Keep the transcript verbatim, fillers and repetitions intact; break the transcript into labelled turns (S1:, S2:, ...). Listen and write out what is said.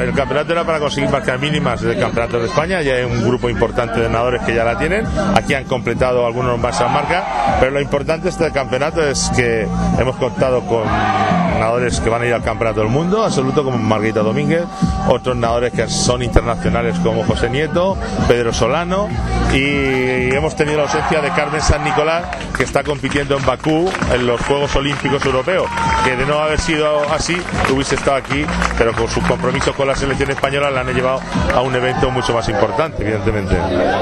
S1: el campeonato era para conseguir marcas mínimas del campeonato de España. Ya hay un grupo importante de nadadores que ya la tienen. Aquí han completado algunos más a marca, pero lo importante de este campeonato es que hemos contado con nadadores que van a ir al campeonato del mundo absoluto, como Margarita Domínguez, otros nadadores que son internacionales como José Nieto, Pedro Solano, y hemos tenido la ausencia de Carmen San Nicolás, que está compitiendo en Bakú en los Juegos Olímpicos Europeos, que de no haber sido así hubiese estado aquí, pero con sus compromisos con la selección española la han llevado a un evento mucho más importante, evidentemente.